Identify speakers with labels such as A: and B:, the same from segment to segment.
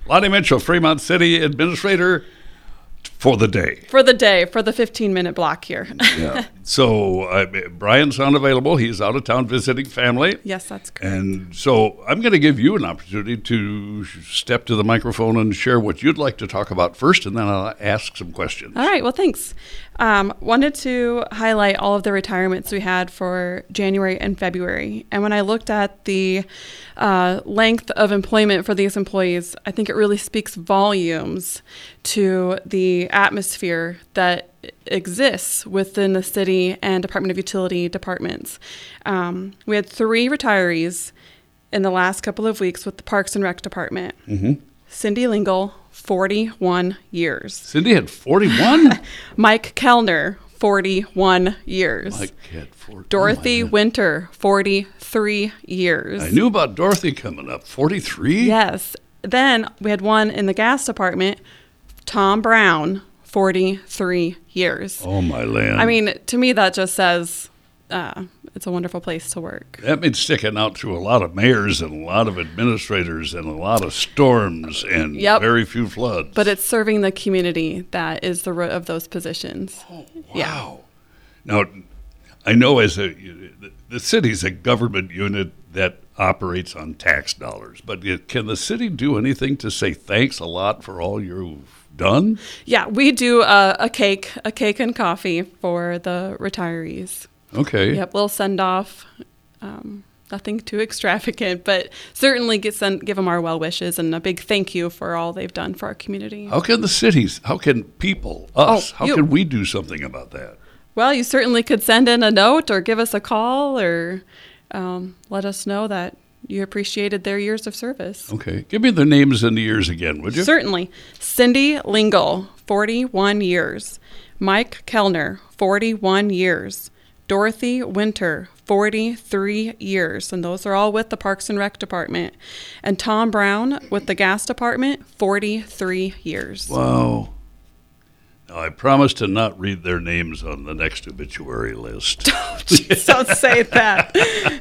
A: Lonnie Mitchell, Fremont City Administrator for the day.
B: For the 15-minute block here.
A: Yeah. So Brian's unavailable. He's out of town visiting family.
B: Yes, that's correct.
A: And so I'm going to give you an opportunity to step to the microphone and share what you'd like to talk about first, and then I'll ask some questions.
B: All right. Well, thanks. Wanted to highlight all of the retirements we had for January and February. And when I looked at the length of employment for these employees, I think it really speaks volumes to the atmosphere that exists within the city and Department of Utility departments. We had 3 retirees in the last couple of weeks with the Parks and Rec Department. Mm-hmm. Cindy Lingle, 41 years.
A: Cindy had 41?
B: Mike Kellner, 41 years.
A: Mike had 40.
B: Dorothy Winter, 43 years.
A: I knew about Dorothy coming up. 43?
B: Yes. Then we had one in the gas department, Tom Brown, 43 years.
A: Oh, my land.
B: I mean, to me, that just says it's a wonderful place to work.
A: That means sticking out through a lot of mayors and a lot of administrators and a lot of storms and very few floods.
B: But it's serving the community that is the root of those positions.
A: Oh, wow. Yeah. Now, I know the city's a government unit that operates on tax dollars, but can the city do anything to say thanks a lot for all you've done?
B: Yeah, we do a cake and coffee for the retirees.
A: Okay.
B: Yep, we'll send off. Nothing too extravagant, but certainly give them our well wishes and a big thank you for all they've done for our community.
A: How can how can people, how can we do something about that?
B: Well, you certainly could send in a note or give us a call or let us know that you appreciated their years of service.
A: Okay. Give me the names and the years again, would you?
B: Certainly. Cindy Lingle, 41 years. Mike Kellner, 41 years. Dorothy Winter, 43 years, and those are all with the Parks and Rec Department. And Tom Brown with the Gas Department, 43 years.
A: Wow. Now, I promise to not read their names on the next obituary list.
B: Oh, geez, don't say that.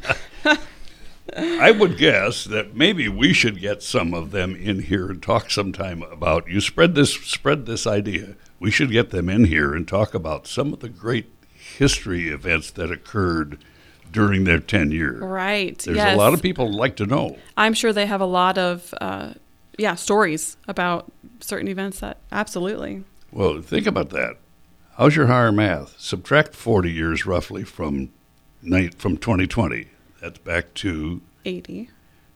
A: I would guess that maybe we should get some of them in here and talk sometime about, you spread this idea. We should get them in here and talk about some of the great history events that occurred during their tenure.
B: Right.
A: There's a lot of people like to know.
B: I'm sure they have a lot of stories about certain events that absolutely.
A: Well, think about that. How's your higher math? Subtract 40 years roughly from 2020. That's back to
B: 80.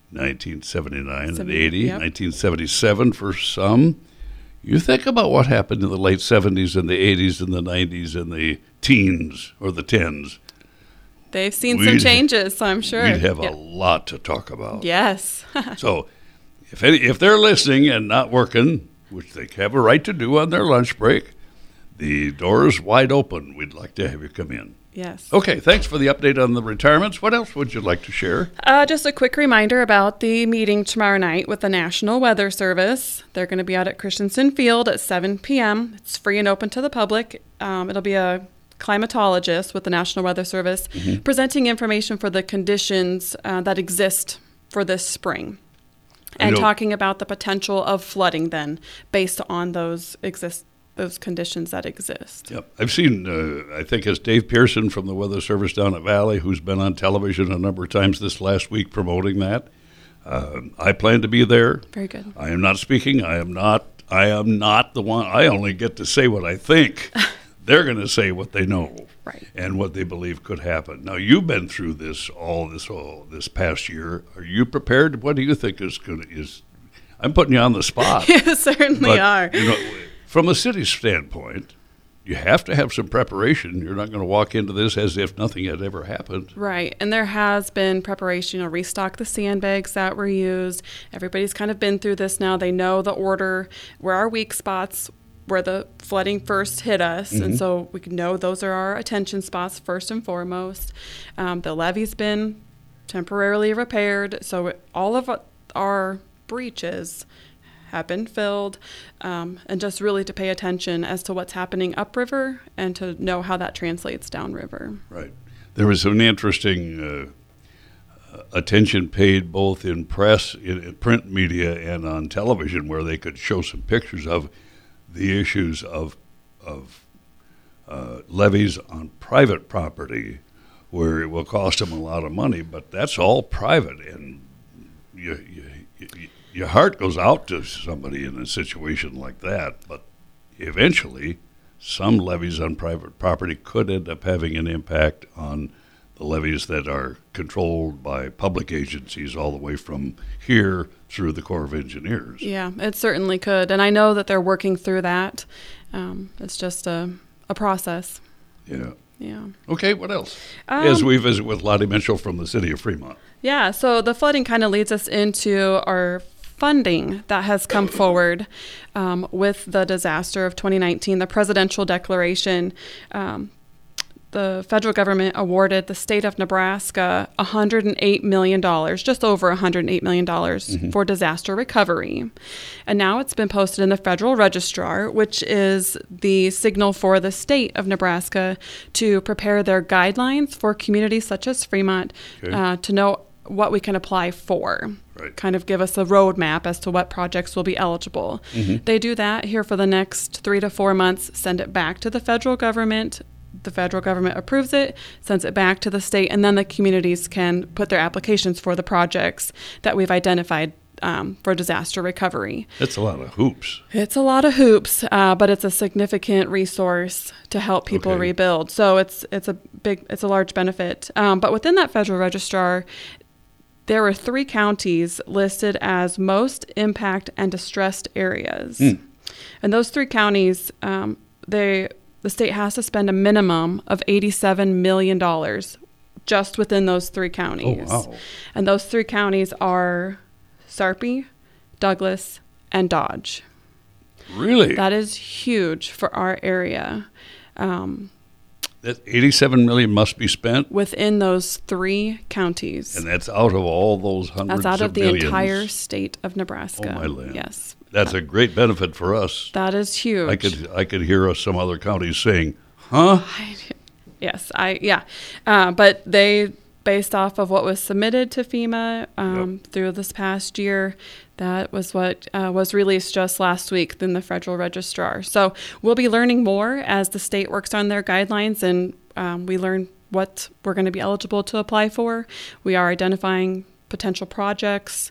A: 1979 and 80,
B: yep.
A: 1977 for some. You think about what happened in the late 70s and the 80s and the 90s and the teens or the tens.
B: They've seen some changes, I'm sure.
A: We'd have a lot to talk about.
B: Yes.
A: So if they're listening and not working, which they have a right to do on their lunch break, the door is wide open. We'd like to have you come in.
B: Yes.
A: Okay, thanks for the update on the retirements. What else would you like to share?
B: Just a quick reminder about the meeting tomorrow night with the National Weather Service. They're going to be out at Christensen Field at 7 p.m. It's free and open to the public. It'll be a climatologist with the National Weather Service presenting information for the conditions that exist for this spring and talking about the potential of flooding then based on those conditions that exist.
A: Yep. I've seen, I think it's Dave Pearson from the Weather Service down at Valley, who's been on television a number of times this last week promoting that. I plan to be there.
B: Very good.
A: I am not speaking. I am not the one. I only get to say what I think. They're going to say what they know and what they believe could happen. Now, you've been through this past year. Are you prepared? What do you think is I'm putting you on the spot.
B: You certainly are.
A: From a city standpoint, you have to have some preparation. You're not going to walk into this as if nothing had ever happened.
B: Right. And there has been preparation, restock the sandbags that were used. Everybody's kind of been through this now. They know the order, where our weak spots, where the flooding first hit us. And so we know those are our attention spots first and foremost. The levee's been temporarily repaired. So all of our breaches have been filled, and just really to pay attention as to what's happening upriver and to know how that translates downriver.
A: Right. There was an interesting attention paid both in press, in print media, and on television, where they could show some pictures of the issues of levies on private property, where it will cost them a lot of money, but that's all private, and your heart goes out to somebody in a situation like that. But eventually, some levies on private property could end up having an impact on the levies that are controlled by public agencies all the way from here through the Corps of Engineers.
B: Yeah, it certainly could. And I know that they're working through that. It's just a process.
A: Yeah.
B: Yeah.
A: Okay, what else? As we visit with Lottie Mitchell from the city of Fremont.
B: Yeah, so the flooding kind of leads us into our funding that has come forward with the disaster of 2019, the presidential declaration. The federal government awarded the state of Nebraska $108 million, just over $108 million for disaster recovery. And now it's been posted in the Federal Registrar, which is the signal for the state of Nebraska to prepare their guidelines for communities such as Fremont to know what we can apply for.
A: Right.
B: Kind of give us a roadmap as to what projects will be eligible. They do that here for the next 3 to 4 months, send it back to the federal government. The federal government approves it, sends it back to the state, and then the communities can put their applications for the projects that we've identified for disaster recovery.
A: That's a lot of hoops.
B: It's a lot of hoops, but it's a significant resource to help people rebuild. So it's a large benefit. But within that federal registrar, there were 3 counties listed as most impact and distressed areas. And those 3 counties, the state has to spend a minimum of $87 million just within those 3 counties.
A: Oh, wow.
B: And those 3 counties are Sarpy, Douglas, and Dodge.
A: Really?
B: That is huge for our area.
A: That $87 million must be spent
B: within those 3 counties.
A: And that's out of all those hundreds of millions.
B: That's out of the entire state of Nebraska.
A: Oh, my land.
B: Yes.
A: That's a great benefit for us.
B: That is huge.
A: I could hear some other counties saying, "Huh?"
B: Yes, but they, based off of what was submitted to FEMA through this past year, that was what was released just last week in the Federal Registrar. So we'll be learning more as the state works on their guidelines and we learn what we're going to be eligible to apply for. We are identifying potential projects.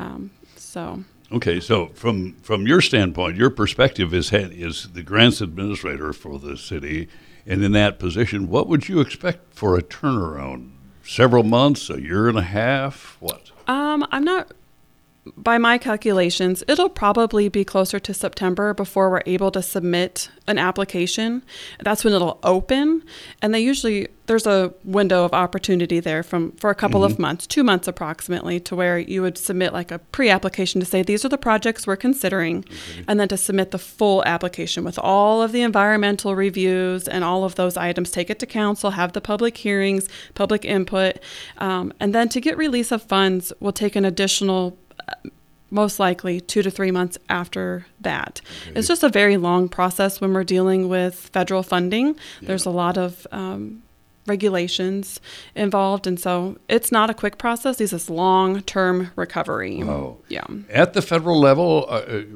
A: Okay, so from your standpoint, your perspective is the grants administrator for the city, and in that position, what would you expect for a turnaround? Several months, a year and a half, what?
B: I'm not. By my calculations, it'll probably be closer to September before we're able to submit an application. That's when it'll open. And there's a window of opportunity there for a couple of months, 2 months approximately, to where you would submit like a pre-application to say, these are the projects we're considering, and then to submit the full application with all of the environmental reviews and all of those items, take it to council, have the public hearings, public input, and then to get release of funds will take an additional most likely 2 to 3 months after that. Okay. It's just a very long process when we're dealing with federal funding. Yeah. There's a lot of regulations involved, and so it's not a quick process. This is long-term recovery.
A: Oh.
B: Yeah.
A: At the federal level,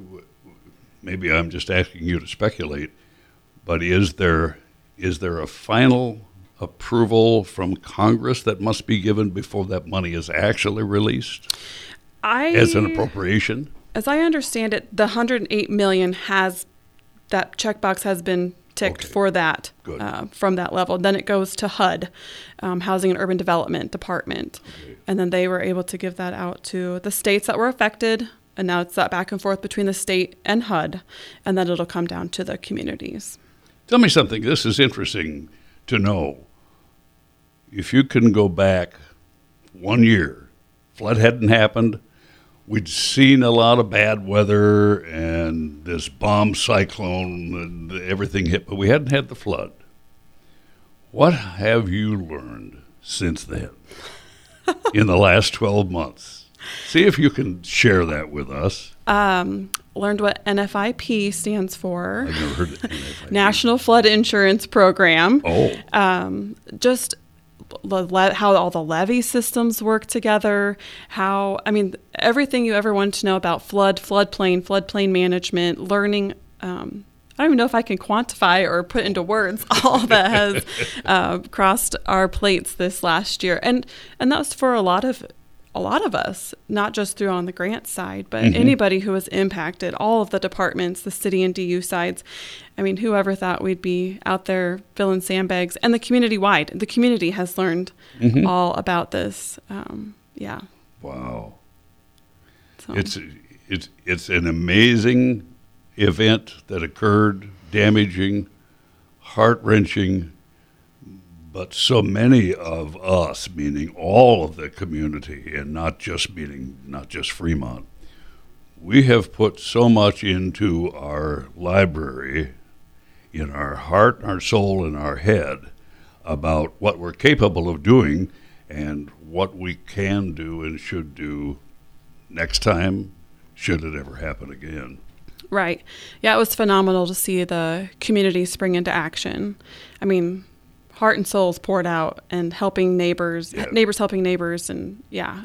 A: maybe I'm just asking you to speculate, but is there a final approval from Congress that must be given before that money is actually released? As an appropriation?
B: As I understand it, the $108 million that checkbox has been ticked for that from that level. Then it goes to HUD, Housing and Urban Development Department. Okay. And then they were able to give that out to the states that were affected. And now it's that back and forth between the state and HUD. And then it'll come down to the communities.
A: Tell me something. This is interesting to know. If you can go back 1 year, flood hadn't happened. We'd seen a lot of bad weather and this bomb cyclone and everything hit, but we hadn't had the flood. What have you learned since then in the last 12 months? See if you can share that with us.
B: Learned what NFIP stands for.
A: I've never heard of NFIP.
B: National Flood Insurance Program.
A: Oh.
B: Just how all the levee systems work together, everything you ever wanted to know about floodplain management, learning. I don't even know if I can quantify or put into words all that has crossed our plates this last year. And that was for a lot of us, not just through on the grant side, but anybody who was impacted, all of the departments, the city and DU sides. I mean, whoever thought we'd be out there filling sandbags, and the community-wide. The community has learned all about this. Yeah.
A: Wow.
B: So.
A: It's an amazing event that occurred, damaging, heart-wrenching, but so many of us, meaning all of the community, and not just Fremont, we have put so much into our library, in our heart, our soul, and our head, about what we're capable of doing and what we can do and should do next time, should it ever happen again.
B: Right. Yeah, it was phenomenal to see the community spring into action. I mean, heart and souls poured out and helping neighbors helping neighbors. And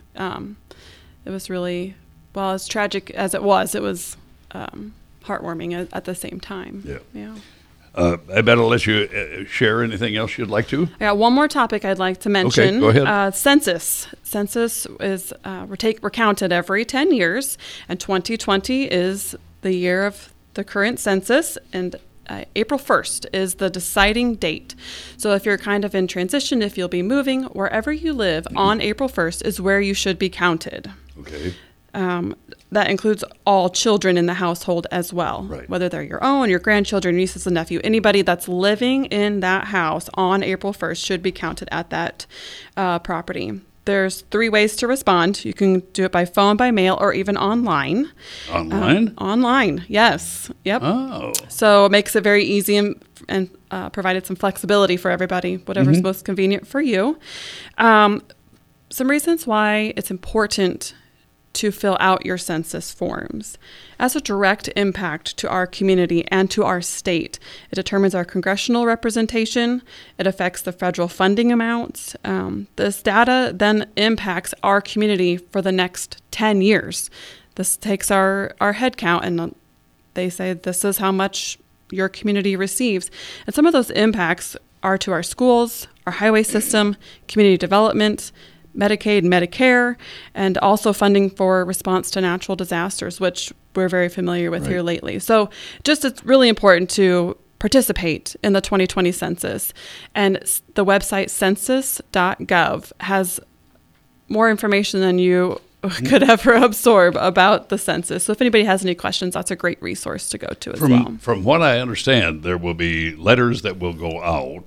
B: it was really, well, as tragic as it was heartwarming at the same time. Yeah.
A: I better let you share anything else you'd like to.
B: I got one more topic I'd like to mention.
A: Okay, go ahead.
B: Census. Census is we're counted every 10 years, and 2020 is the year of the current census, and April 1st is the deciding date. So if you're kind of in transition, if you'll be moving, wherever you live on April 1st is where you should be counted.
A: Okay.
B: That includes all children in the household as well,
A: right.
B: Whether they're your own, your grandchildren, nieces and nephew, anybody that's living in that house on April 1st should be counted at that property. There's 3 ways to respond. You can do it by phone, by mail, or even online.
A: Online?
B: Online, yes. Yep.
A: Oh.
B: So it makes it very easy and provided some flexibility for everybody, whatever's most convenient for you. Some reasons why it's important to fill out your census forms. As a direct impact to our community and to our state, it determines our congressional representation. It affects the federal funding amounts. This data then impacts our community for the next 10 years. This takes our head count, and they say this is how much your community receives. And some of those impacts are to our schools, our highway system, community development, Medicaid, Medicare, and also funding for response to natural disasters, which we're very familiar with here lately. So just it's really important to participate in the 2020 census. And the website census.gov has more information than you could ever absorb about the census. So if anybody has any questions, that's a great resource to go to as well.
A: From what I understand, there will be letters that will go out,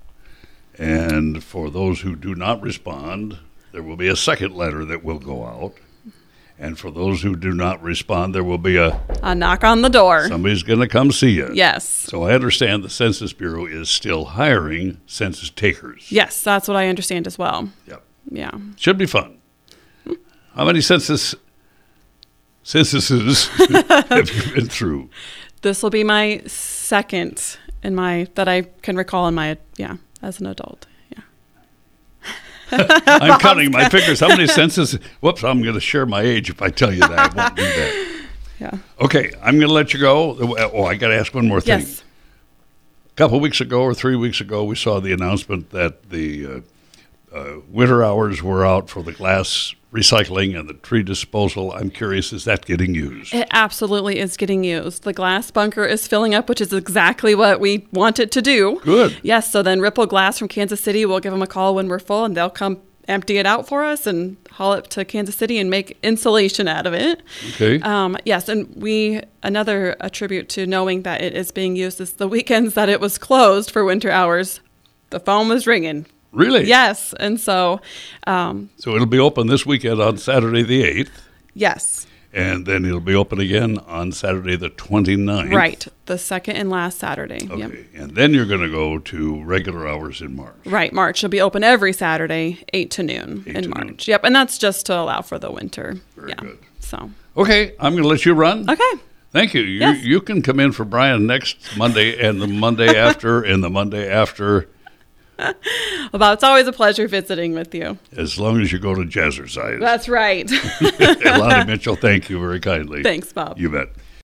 A: and for those who do not respond, there will be a second letter that will go out. And for those who do not respond, there will be a
B: knock on the door.
A: Somebody's going to come see you.
B: Yes.
A: So I understand the Census Bureau is still hiring census takers.
B: Yes, that's what I understand as well.
A: Yep.
B: Yeah.
A: Should be fun. How many censuses have you been through?
B: This will be my second that I can recall as an adult.
A: I'm counting my fingers. How many censuses? Whoops, I'm going to share my age if I tell you that. I won't do that.
B: Yeah.
A: Okay, I'm going to let you go. Oh, I got to ask one more thing.
B: Yes.
A: A couple weeks ago or 3 weeks ago, we saw the announcement that the winter hours were out for the glass recycling and the tree disposal. I'm curious, is that getting used?
B: It absolutely is getting used. The glass bunker is filling up, which is exactly what we want it to do.
A: Good.
B: Yes, so then Ripple Glass from Kansas City, we'll give them a call when we're full, and they'll come empty it out for us and haul it to Kansas City and make insulation out of it.
A: Okay.
B: Yes, and another attribute to knowing that it is being used is the weekends that it was closed for winter hours, the phone was ringing.
A: Really?
B: Yes, and so...
A: so it'll be open this weekend on Saturday the 8th.
B: Yes.
A: And then it'll be open again on Saturday the 29th.
B: Right, the second and last Saturday.
A: Okay,
B: yep.
A: And then you're going to go to regular hours in March.
B: Right, March. It'll be open every Saturday, 8 to noon in March. Noon. Yep, and that's just to allow for the winter.
A: Very good.
B: So.
A: Okay, I'm going to let you run.
B: Okay.
A: Thank you. You can come in for Brian next Monday and the Monday after and the Monday after.
B: Well, Bob, it's always a pleasure visiting with you.
A: As long as you go to Jazzercise.
B: That's right.
A: Lonnie Mitchell, thank you very kindly.
B: Thanks, Bob.
A: You bet.